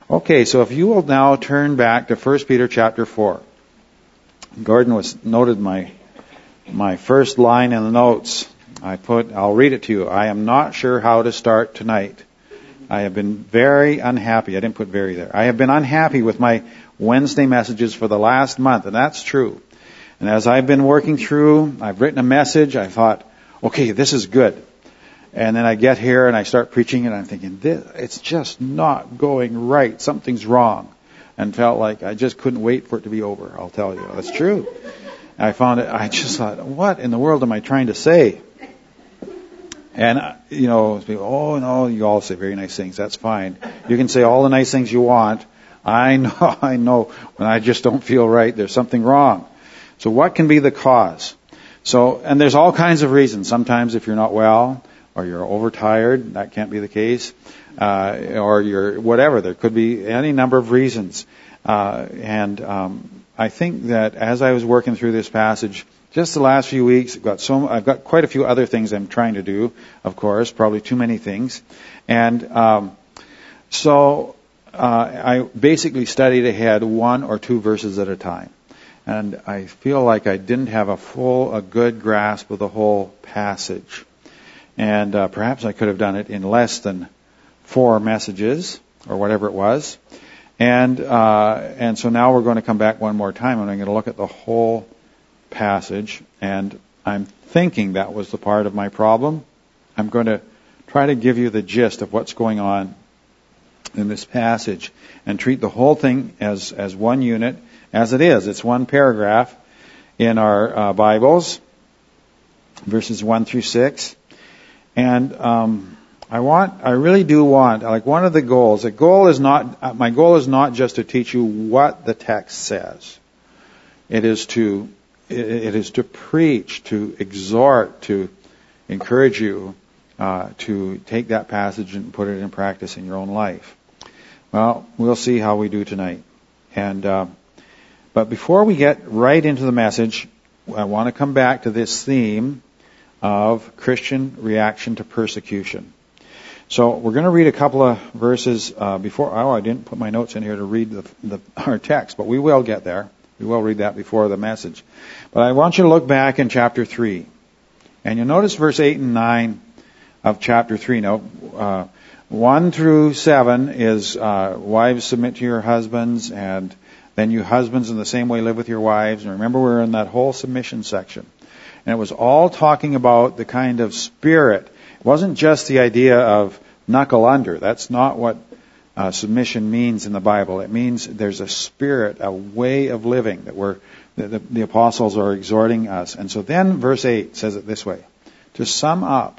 Okay, so if you will now turn back to 1 Peter chapter 4. Gordon noted my first line in the notes. I'll read it to you. I am not sure how to start tonight. I have been very unhappy. I didn't put very there. I have been unhappy with my Wednesday messages for the last month, and that's true. And as I've been working through, I've written a message. I thought, okay, this is good. And then I get here and I start preaching and I'm thinking, it's just not going right. Something's wrong. And felt like I just couldn't wait for it to be over. I'll tell you. That's true. I found it, I just thought, what in the world am I trying to say? And, people, oh no, you all say very nice things. That's fine. You can say all the nice things you want. I know. When I just don't feel right, there's something wrong. So what can be the cause? And there's all kinds of reasons. Sometimes if you're not well, or you're overtired, that can't be the case, or you're whatever. There could be any number of reasons. I think that as I was working through this passage, just the last few weeks, I've got quite a few other things I'm trying to do, of course, probably too many things. And I basically studied ahead 1 or 2 verses at a time. And I feel like I didn't have a good grasp of the whole passage. And perhaps I could have done it in less than 4 messages, or whatever it was. And so now we're going to come back one more time, and I'm going to look at the whole passage. And I'm thinking that was the part of my problem. I'm going to try to give you the gist of what's going on in this passage, and treat the whole thing as one unit, as it is. It's one paragraph in our Bibles, verses 1 through 6. And I really do want, like one of the goals, my goal is not just to teach you what the text says. It is to preach, to exhort, to encourage you to take that passage and put it in practice in your own life. Well, we'll see how we do tonight. But before we get right into the message, I want to come back to this theme of Christian reaction to persecution. So we're going to read a couple of verses before. I didn't put my notes in here to read our text, but we will get there. We will read that before the message. But I want you to look back in chapter 3. And you'll notice verse 8 and 9 of chapter 3. Now, 1 through 7 is wives submit to your husbands, and then you husbands in the same way live with your wives. And remember, we're in that whole submission section. And it was all talking about the kind of spirit. It wasn't just the idea of knuckle under. That's not what submission means in the Bible. It means there's a spirit, a way of living that the apostles are exhorting us. And so then verse 8 says it this way. To sum up,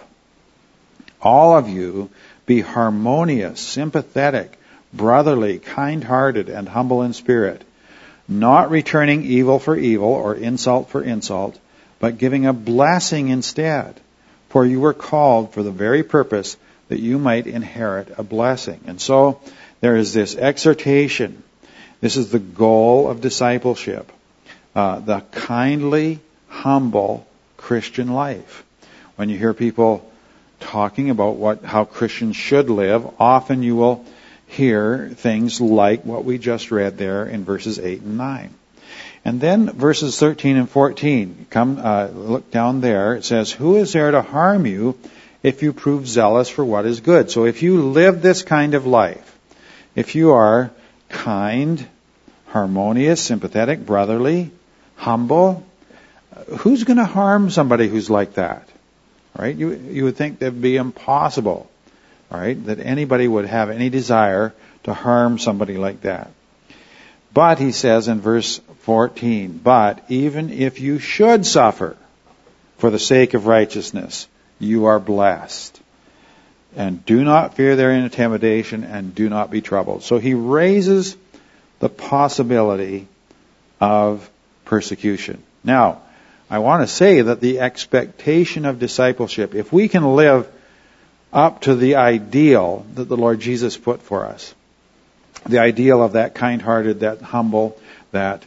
all of you be harmonious, sympathetic, brotherly, kind-hearted, and humble in spirit, not returning evil for evil or insult for insult, but giving a blessing instead. For you were called for the very purpose that you might inherit a blessing. And so there is this exhortation. This is the goal of discipleship. The kindly, humble Christian life. When you hear people talking about how Christians should live, often you will hear things like what we just read there in verses 8 and 9. And then verses 13 and 14, look down there. It says, who is there to harm you if you prove zealous for what is good? So if you live this kind of life, if you are kind, harmonious, sympathetic, brotherly, humble, who's going to harm somebody who's like that? All right? You would think that would be impossible, all right, that anybody would have any desire to harm somebody like that. But, he says in verse 14, but even if you should suffer for the sake of righteousness, you are blessed. And do not fear their intimidation, and do not be troubled. So he raises the possibility of persecution. Now, I want to say that the expectation of discipleship, if we can live up to the ideal that the Lord Jesus put for us, the ideal of that kind-hearted, that humble, that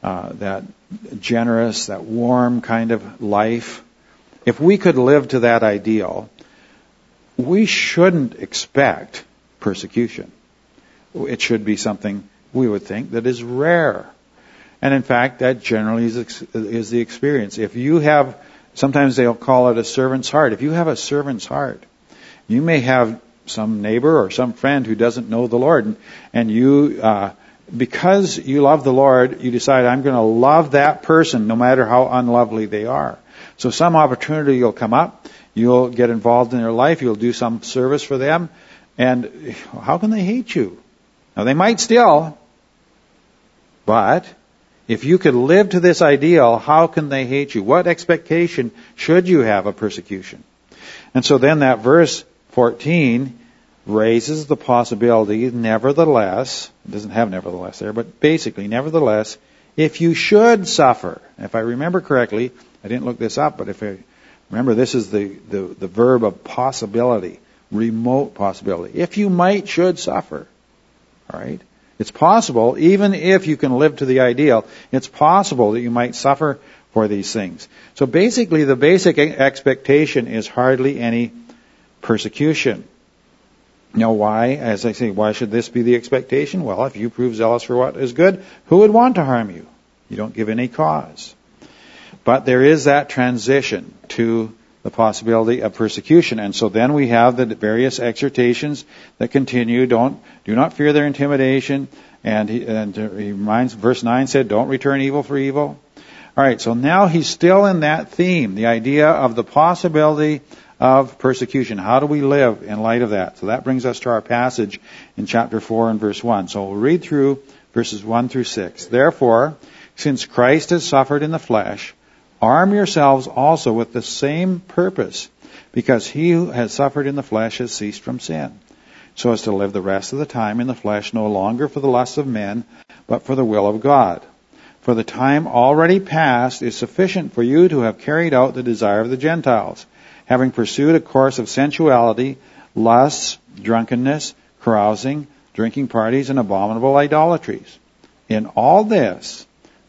generous, that warm kind of life, if we could live to that ideal, we shouldn't expect persecution. it should be something we would think that is rare. And in fact, that generally is the experience. If you have, sometimes they'll call it a servant's heart. If you have a servant's heart, you may have some neighbor or some friend who doesn't know the Lord, and you, because you love the Lord, you decide, I'm going to love that person no matter how unlovely they are. So some opportunity will come up, you'll get involved in their life, you'll do some service for them, and how can they hate you? Now they might still, but if you could live to this ideal, how can they hate you? What expectation should you have of persecution? And so then that verse 14 raises the possibility, nevertheless, it doesn't have nevertheless there, but basically, nevertheless, if you should suffer, if I remember correctly, I didn't look this up, but if I remember, this is the verb of possibility, remote possibility. If you should suffer, all right? It's possible, even if you can live to the ideal, it's possible that you might suffer for these things. So basically, the basic expectation is hardly any persecution. Now why? As I say, why should this be the expectation? Well, if you prove zealous for what is good, who would want to harm you? You don't give any cause. But there is that transition to the possibility of persecution. And so then we have the various exhortations that continue. Do not fear their intimidation. And he reminds, verse 9 said, don't return evil for evil. All right, so now he's still in that theme, the idea of the possibility of persecution. How do we live in light of that? So that brings us to our passage in chapter 4 and verse 1. So we'll read through verses 1 through 6. Therefore, since Christ has suffered in the flesh, arm yourselves also with the same purpose, because he who has suffered in the flesh has ceased from sin, so as to live the rest of the time in the flesh no longer for the lusts of men, but for the will of God. For the time already past is sufficient for you to have carried out the desire of the Gentiles, having pursued a course of sensuality, lusts, drunkenness, carousing, drinking parties, and abominable idolatries. In all this,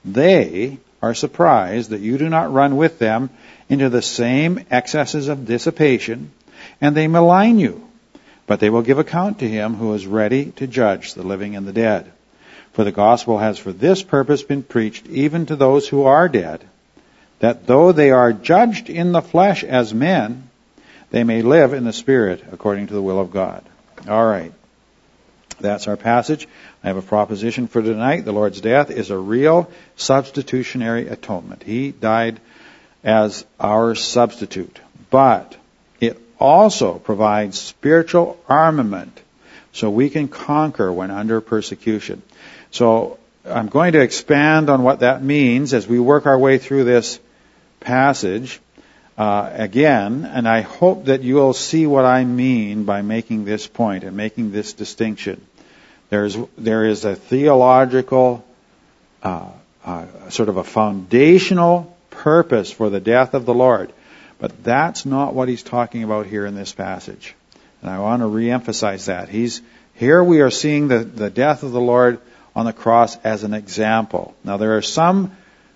they are surprised that you do not run with them into the same excesses of dissipation, and they malign you. But they will give account to him who is ready to judge the living and the dead. For the gospel has for this purpose been preached even to those who are dead, that though they are judged in the flesh as men, they may live in the Spirit according to the will of God. All right. That's our passage. I have a proposition for tonight. The Lord's death is a real substitutionary atonement. He died as our substitute. But it also provides spiritual armament so we can conquer when under persecution. So I'm going to expand on what that means as we work our way through this passage again, and I hope that you'll see what I mean by making this point and making this distinction. There is a theological, sort of a foundational purpose for the death of the Lord, but that's not what he's talking about here in this passage. And I want to reemphasize that. Here we are seeing the death of the Lord on the cross as an example. Now there are some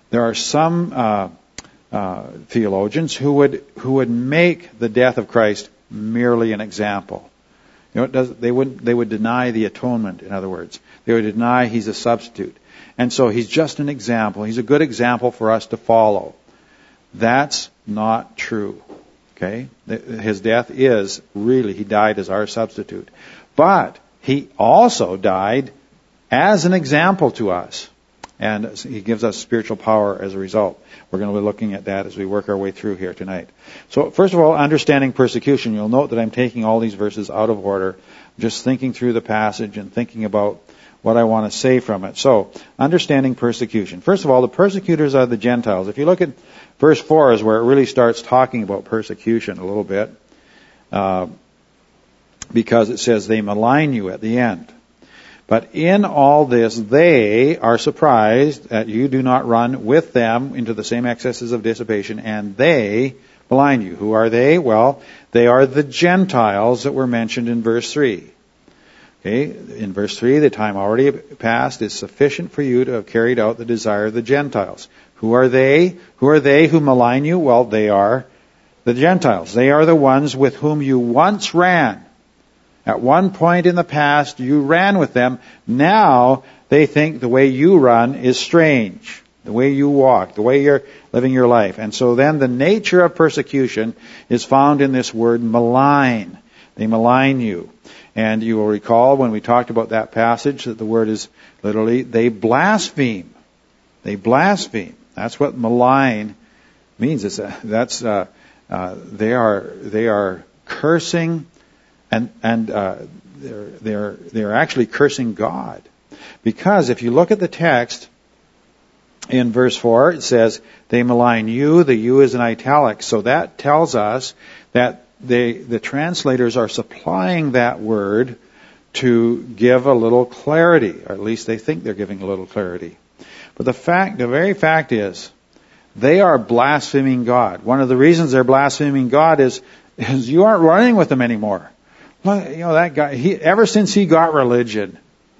theologians who would make the death of Christ merely an example. You know, they would deny the atonement, in other words. They would deny he's a substitute. And so he's just an example. He's a good example for us to follow. That's not true. Okay? His death is really, he died as our substitute. But he also died as an example to us. And he gives us spiritual power as a result. We're going to be looking at that as we work our way through here tonight. So first of all, understanding persecution. You'll note that I'm taking all these verses out of order, just thinking through the passage and thinking about what I want to say from it. So, understanding persecution. First of all, the persecutors are the Gentiles. If you look at verse 4 is where it really starts talking about persecution a little bit, because it says they malign you at the end. But in all this, they are surprised that you do not run with them into the same excesses of dissipation, and they malign you. Who are they? Well, they are the Gentiles that were mentioned in verse 3. Okay, in verse 3, the time already past is sufficient for you to have carried out the desire of the Gentiles. Who are they? Who are they who malign you? Well, they are the Gentiles. They are the ones with whom you once ran At one point in the past, you ran with them. Now, they think the way you run is strange. The way you walk, the way you're living your life. And so then the nature of persecution is found in this word malign. They malign you. And you will recall when we talked about that passage that the word is literally, they blaspheme. They blaspheme. That's what malign means. They are cursing, and they're actually cursing God. Because if you look at the text in verse 4, it says, they malign you. The you is in italics. So that tells us that the translators are supplying that word to give a little clarity, or at least they think they're giving a little clarity. But the very fact is, they are blaspheming God. One of the reasons they're blaspheming God is you aren't running with them anymore. Well, that guy, ever since he got religion,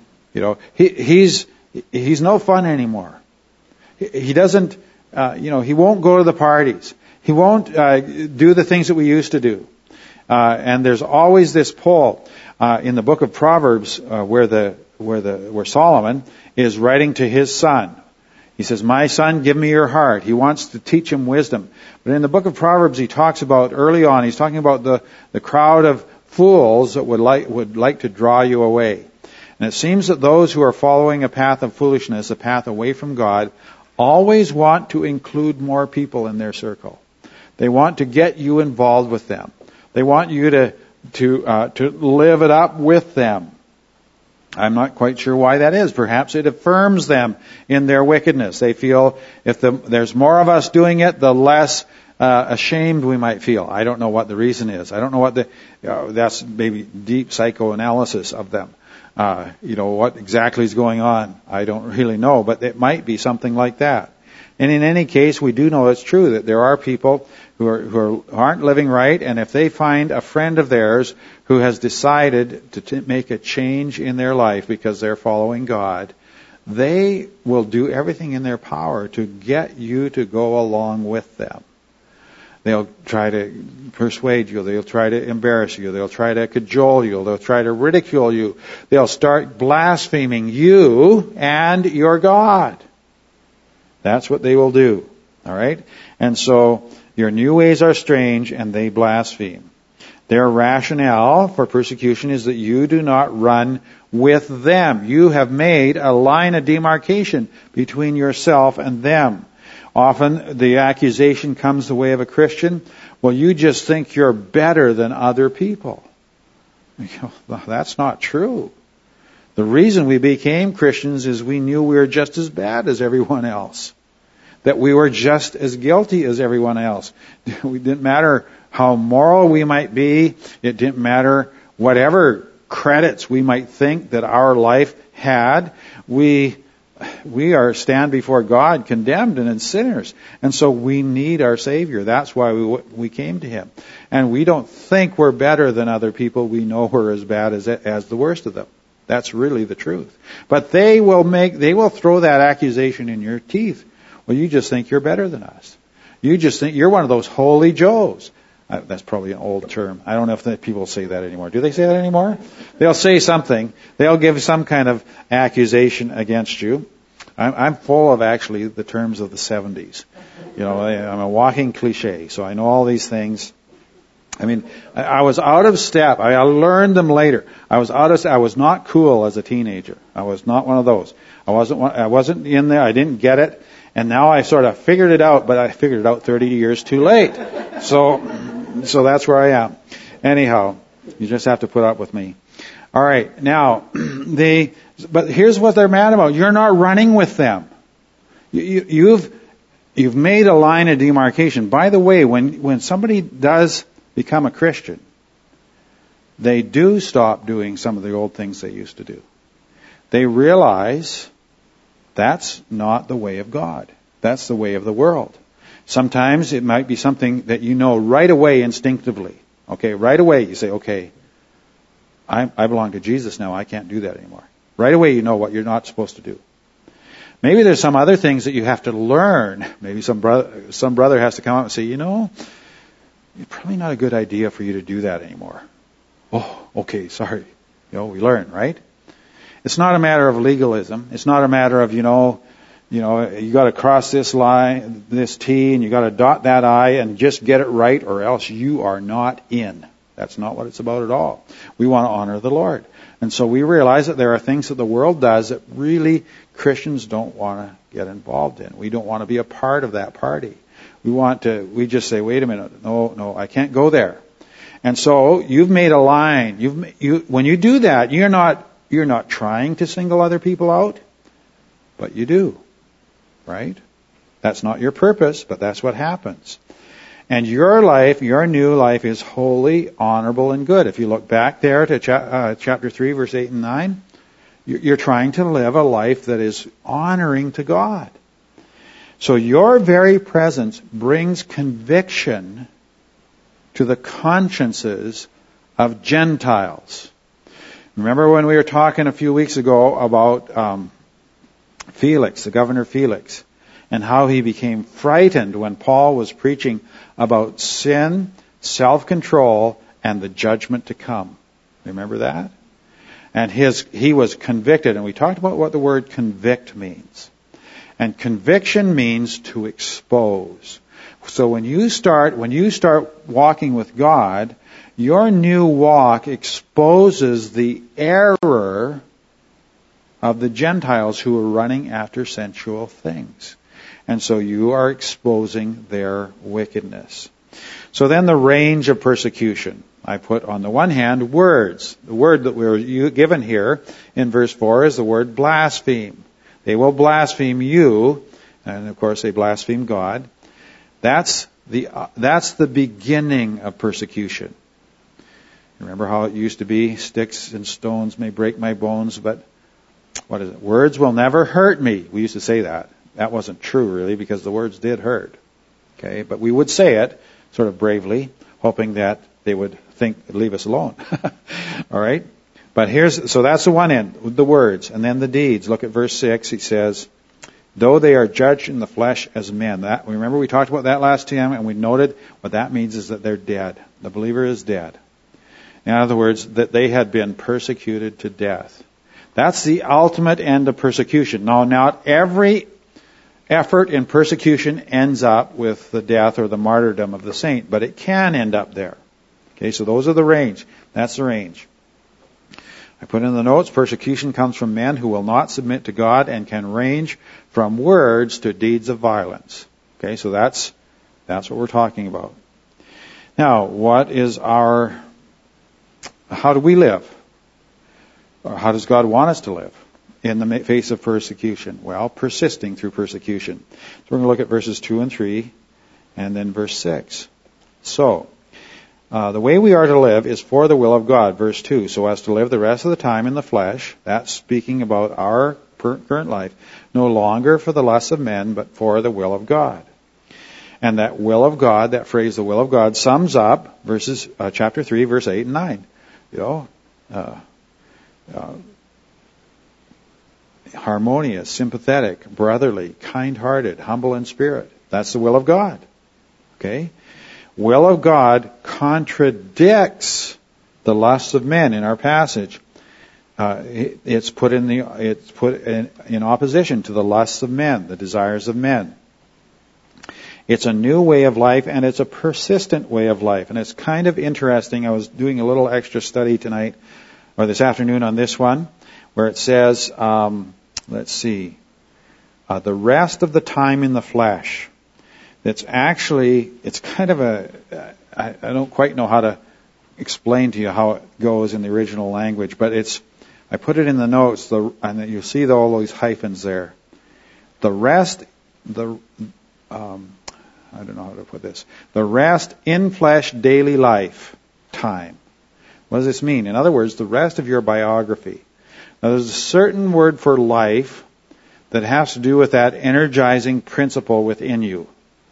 he's no fun anymore. He doesn't, he won't go to the parties. He won't do the things that we used to do. And there's always this pull in the book of Proverbs where Solomon is writing to his son. He says, "My son, give me your heart." He wants to teach him wisdom. But in the book of Proverbs, he talks about early on. He's talking about the crowd of fools that would like to draw you away. And it seems that those who are following a path of foolishness, a path away from God, always want to include more people in their circle. They want to get you involved with them. They want you to live it up with them. I'm not quite sure why that is. Perhaps it affirms them in their wickedness. They feel if there's more of us doing it, the less ashamed we might feel. I don't know what the reason is. I don't know what that's maybe deep psychoanalysis of them. What exactly is going on. I don't really know, but it might be something like that. And in any case, we do know it's true that there are people who aren't living right, and if they find a friend of theirs who has decided to make a change in their life because they're following God, they will do everything in their power to get you to go along with them. They'll try to persuade you. They'll try to embarrass you. They'll try to cajole you. They'll try to ridicule you. They'll start blaspheming you and your God. That's what they will do. All right? And so your new ways are strange, and they blaspheme. Their rationale for persecution is that you do not run with them. You have made a line of demarcation between yourself and them. Often the accusation comes the way of a Christian, well, you just think you're better than other people. That's not true. The reason we became Christians is we knew we were just as bad as everyone else. That we were just as guilty as everyone else. It didn't matter how moral we might be. It didn't matter whatever credits we might think that our life had. We stand before God condemned and as sinners. And so we need our Savior. That's why we came to Him. And we don't think we're better than other people. We know we're as bad as the worst of them. That's really the truth. But they will throw that accusation in your teeth. Well, you just think you're better than us. You just think you're one of those holy Joes. That's probably an old term. I don't know if people say that anymore. Do they say that anymore? They'll say something. They'll give some kind of accusation against you. I'm full of actually the terms of the 70s. I'm a walking cliche, so I know all these things. I mean, I was out of step. I learned them later. I was not cool as a teenager. I was not one of those. I wasn't in there. I didn't get it. And now I sort of figured it out, but I figured it out 30 years too late. So that's where I am. Anyhow, you just have to put up with me. All right. Now, but here's what they're mad about. You're not running with them. You've made a line of demarcation. By the way, when somebody does become a Christian, they do stop doing some of the old things they used to do. They realize that's not the way of God. That's the way of the world. Sometimes it might be something that you know right away instinctively. Okay, right away you say, okay, I belong to Jesus now. I can't do that anymore. Right away you know what you're not supposed to do. Maybe there's some other things that you have to learn. Maybe some brother has to come out and say, it's probably not a good idea for you to do that anymore. Oh, okay, sorry. We learn, right? It's not a matter of legalism. It's not a matter of, you got to cross this line, this T, and you got to dot that I and just get it right, or else you are not in. That's not what it's about at all. We want to honor the Lord. And so we realize that there are things that the world does that really Christians don't want to get involved in. We don't want to be a part of that party. We just say, wait a minute, no, I can't go there. And so you've made a line. When you do that, you're not trying to single other people out, but you do, right? That's not your purpose, but that's what happens. And your life, your new life, is holy, honorable, and good. If you look back there to chapter 3, verse 8 and 9, you're trying to live a life that is honoring to God. So your very presence brings conviction to the consciences of Gentiles. Remember when we were talking a few weeks ago about Felix, the governor Felix, and how he became frightened when Paul was preaching about sin, self-control, and the judgment to come. Remember that? And he was convicted, and we talked about what the word convict means. And conviction means to expose. So when you start walking with God, your new walk exposes the error of the Gentiles who are running after sensual things. And so you are exposing their wickedness. So then the range of persecution. I put on the one hand words. The word that we're given here in verse 4 is the word blaspheme. They will blaspheme you, and of course they blaspheme God. That's the beginning of persecution. Remember how it used to be? Sticks and stones may break my bones, but what is it? Words will never hurt me. We used to say that. That wasn't true, really, because the words did hurt. Okay, but we would say it sort of bravely, hoping that they would leave us alone. All right? But so that's the one end, the words, and then the deeds. Look at verse 6. He says, though they are judged in the flesh as men. Remember we talked about that last time, and we noted what that means is that they're dead. The believer is dead. In other words, that they had been persecuted to death. That's the ultimate end of persecution. Now, not every effort in persecution ends up with the death or the martyrdom of the saint, but it can end up there. Okay, so those are the range. That's the range. I put in the notes, persecution comes from men who will not submit to God and can range from words to deeds of violence. Okay, so that's what we're talking about. Now, how do we live? Or how does God want us to live in the face of persecution? Well, persisting through persecution. So we're going to look at verses 2 and 3 and then verse 6. So, the way we are to live is for the will of God, verse 2, so as to live the rest of the time in the flesh, that's speaking about our current life, no longer for the lusts of men, but for the will of God. And that will of God, that phrase, the will of God, sums up chapter 3, verse 8 and 9. Harmonious, sympathetic, brotherly, kind-hearted, humble in spirit. That's the will of God. Okay? Will of God contradicts the lusts of men in our passage. It's put in opposition to the lusts of men, the desires of men. It's a new way of life, and it's a persistent way of life. And it's kind of interesting. I was doing a little extra study tonight, or this afternoon on this one, where it says, the rest of the time in the flesh. It's kind of I don't quite know how to explain to you how it goes in the original language, but I put it in the notes, and you see all those hyphens there. The rest, I don't know how to put this. The rest in flesh daily life time. What does this mean? In other words, the rest of your biography. Now, there's a certain word for life that has to do with that energizing principle within you.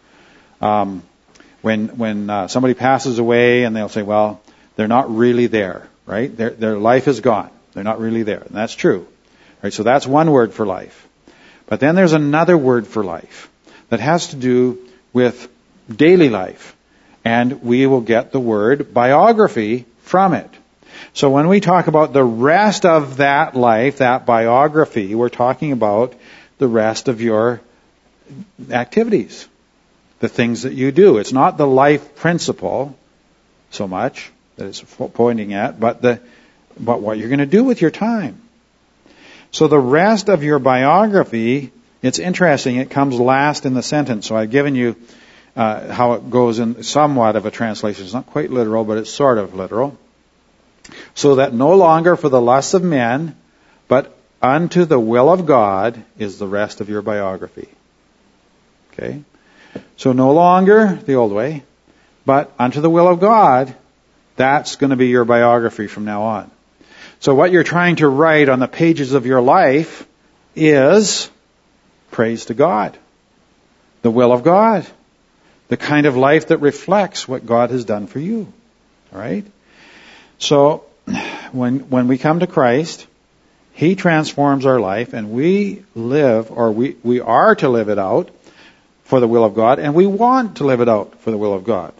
When somebody passes away and they'll say, well, they're not really there, right? Their life is gone. They're not really there. And that's true. Right? So that's one word for life. But then there's another word for life that has to do with daily life. And we will get the word biography from it. So when we talk about the rest of that life, that biography, we're talking about the rest of your activities, the things that you do. It's not the life principle so much that it's pointing at, but what you're going to do with your time. So the rest of your biography, it's interesting, it comes last in the sentence. So I've given you how it goes in somewhat of a translation. It's not quite literal, but it's sort of literal. So that no longer for the lusts of men, but unto the will of God is the rest of your biography. Okay? So no longer the old way, but unto the will of God, that's going to be your biography from now on. So what you're trying to write on the pages of your life is praise to God, the will of God, the kind of life that reflects what God has done for you. All right? So when we come to Christ, He transforms our life, and we live, or we are to live it out for the will of God, and we want to live it out for the will of God.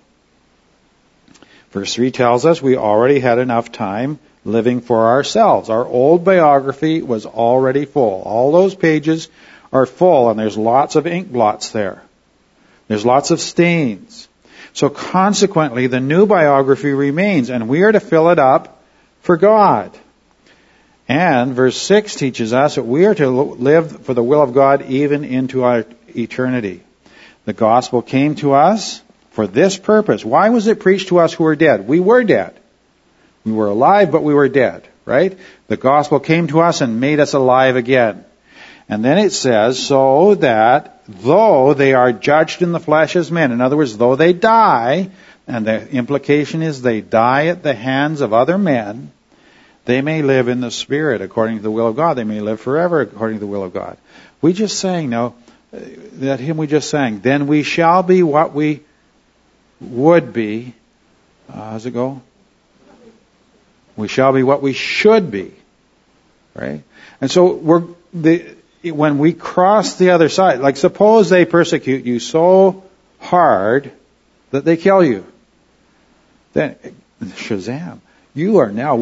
Verse 3 tells us we already had enough time living for ourselves. Our old biography was already full. All those pages are full, and there's lots of ink blots there. There's lots of stains. So consequently, the new biography remains, and we are to fill it up for God. And verse 6 teaches us that we are to live for the will of God even into our eternity. The gospel came to us for this purpose. Why was it preached to us who were dead? We were dead. We were alive, but we were dead, right? The gospel came to us and made us alive again. And then it says, so that though they are judged in the flesh as men, in other words, though they die, and the implication is they die at the hands of other men, they may live in the Spirit according to the will of God. They may live forever according to the will of God. We just sang now, that hymn we just sang, then we shall be what we would be. How's it go? We shall be what we should be. Right? And so when we cross the other side, like suppose they persecute you so hard that they kill you. Then, Shazam, you are now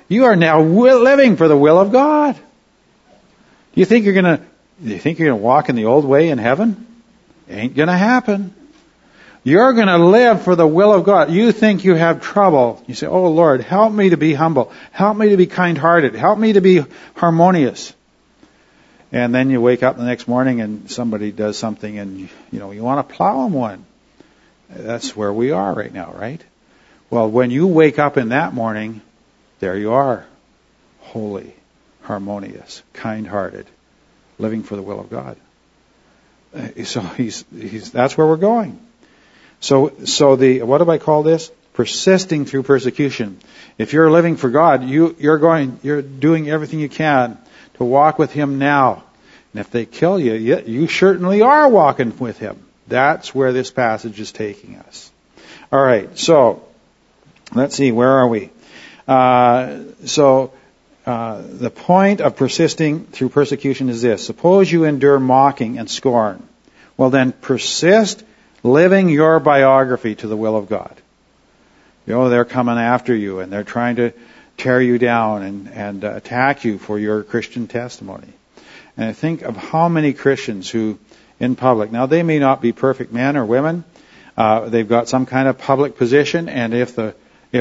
living for the will of God. Do you think you're going to walk in the old way in heaven? Ain't going to happen. You're going to live for the will of God. You think you have trouble. You say, oh Lord, help me to be humble. Help me to be kind-hearted. Help me to be harmonious. And then you wake up the next morning and somebody does something and, you want to plow them one. That's where we are right now, right? Well, when you wake up in that morning, there you are. Holy, harmonious, kind-hearted, living for the will of God. So that's where we're going. So what do I call this? Persisting through persecution. If you're living for God, you're doing everything you can to walk with Him now. And if they kill you, you certainly are walking with Him. That's where this passage is taking us. All right, so let's see, where are we? The point of persisting through persecution is this. Suppose you endure mocking and scorn. Well, then persist living your biography to the will of God. They're coming after you and they're trying to tear you down and attack you for your Christian testimony. And I think of how many Christians who, in public, now they may not be perfect men or women, they've got some kind of public position, and if the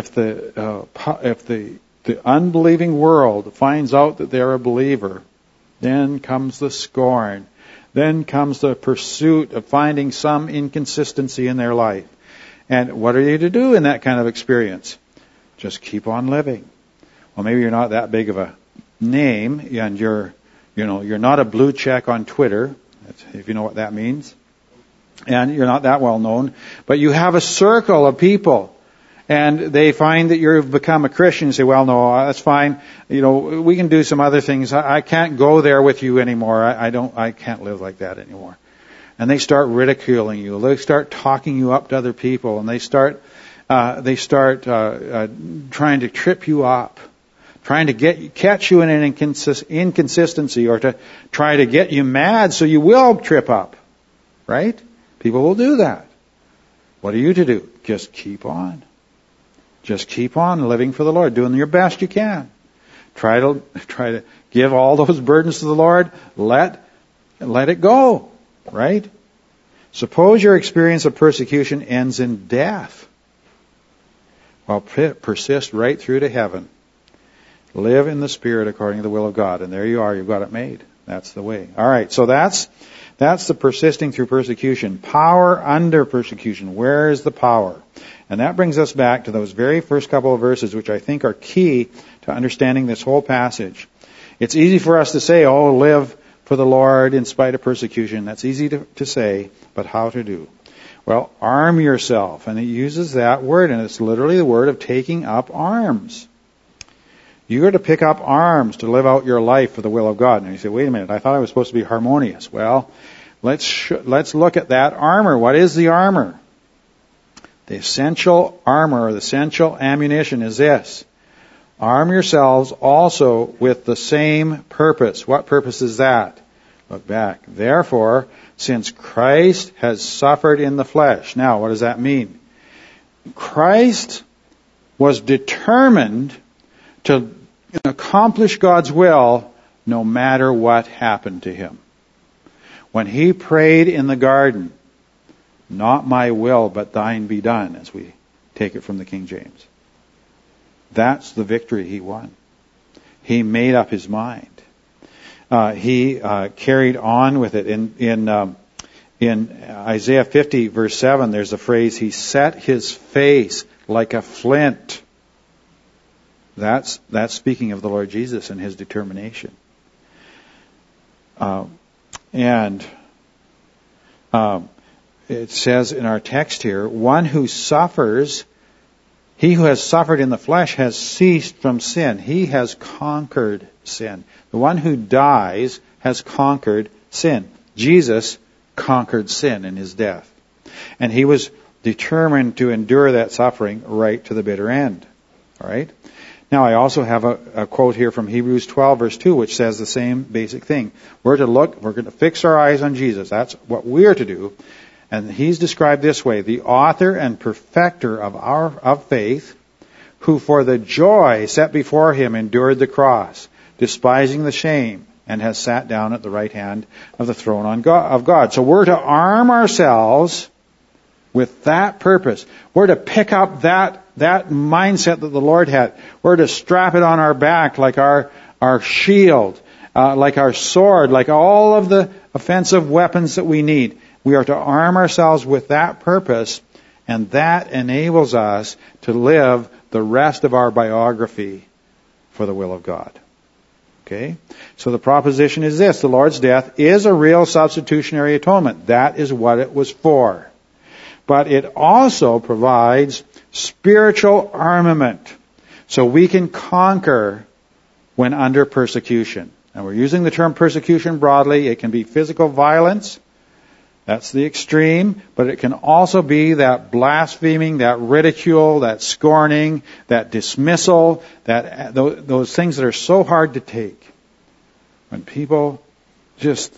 unbelieving world finds out that they're a believer, then comes the scorn. Then comes the pursuit of finding some inconsistency in their life. And what are you to do in that kind of experience? Just keep on living. Well, maybe you're not that big of a name, and you're not a blue check on Twitter, if you know what that means. And you're not that well known, but you have a circle of people. And they find that you've become a Christian and say, well, no, that's fine. We can do some other things. I can't go there with you anymore. I can't live like that anymore. And they start ridiculing you. They start talking you up to other people, and they start trying to trip you up, trying to catch you in an inconsistency, or to try to get you mad so you will trip up. Right? People will do that. What are you to do? Just keep on. Just keep on living for the Lord, doing your best you can. Try to give all those burdens to the Lord. Let it go, right? Suppose your experience of persecution ends in death. Well, persist right through to heaven. Live in the Spirit according to the will of God. And there you are. You've got it made. That's the way. All right. So that's the persisting through persecution. Power under persecution. Where is the power? And that brings us back to those very first couple of verses, which I think are key to understanding this whole passage. It's easy for us to say, oh, live for the Lord in spite of persecution. That's easy to say, but how to do? Well, arm yourself. And it uses that word, and it's literally the word of taking up arms. You are to pick up arms to live out your life for the will of God. And you say, wait a minute, I thought I was supposed to be harmonious. Well, let's look at that armor. What is the armor? The essential armor, or the essential ammunition is this. Arm yourselves also with the same purpose. What purpose is that? Look back. Therefore, since Christ has suffered in the flesh. Now, what does that mean? Christ was determined to accomplish God's will no matter what happened to him. When he prayed in the garden, not my will, but thine be done, as we take it from the King James. That's the victory he won. He made up his mind. He carried on with it. In Isaiah 50, verse 7, there's a phrase, he set his face like a flint. That's speaking of the Lord Jesus and his determination. It says in our text here, one who suffers, he who has suffered in the flesh has ceased from sin. He has conquered sin. The one who dies has conquered sin. Jesus conquered sin in his death. And he was determined to endure that suffering right to the bitter end. All right? Now, I also have a quote here from Hebrews 12, verse 2, which says the same basic thing. We're going to fix our eyes on Jesus. That's what we're to do. And he's described this way, the author and perfecter of faith, who for the joy set before him endured the cross, despising the shame, and has sat down at the right hand of the throne of God. So we're to arm ourselves with that purpose. We're to pick up that mindset that the Lord had. We're to strap it on our back like our shield, like our sword, like all of the offensive weapons that we need. We are to arm ourselves with that purpose, and that enables us to live the rest of our biography for the will of God. Okay? So the proposition is this. The Lord's death is a real substitutionary atonement. That is what it was for. But it also provides spiritual armament so we can conquer when under persecution. And we're using the term persecution broadly. It can be physical violence. That's the extreme. But it can also be that blaspheming, that ridicule, that scorning, that dismissal, those things that are so hard to take. When people just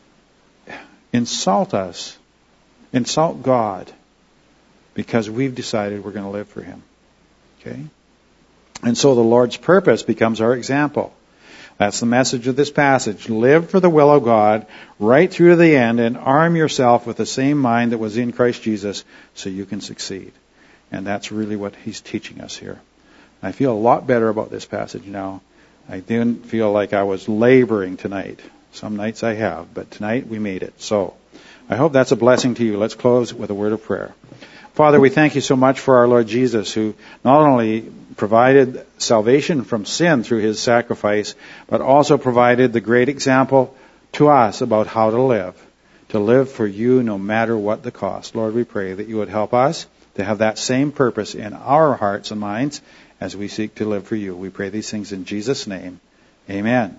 insult us, insult God, because we've decided we're going to live for Him. Okay? And so the Lord's purpose becomes our example. That's the message of this passage. Live for the will of God right through to the end and arm yourself with the same mind that was in Christ Jesus so you can succeed. And that's really what He's teaching us here. I feel a lot better about this passage now. I didn't feel like I was laboring tonight. Some nights I have, but tonight we made it. So I hope that's a blessing to you. Let's close with a word of prayer. Father, we thank you so much for our Lord Jesus, who not only provided salvation from sin through His sacrifice, but also provided the great example to us about how to live for you no matter what the cost. Lord, we pray that you would help us to have that same purpose in our hearts and minds as we seek to live for you. We pray these things in Jesus' name. Amen.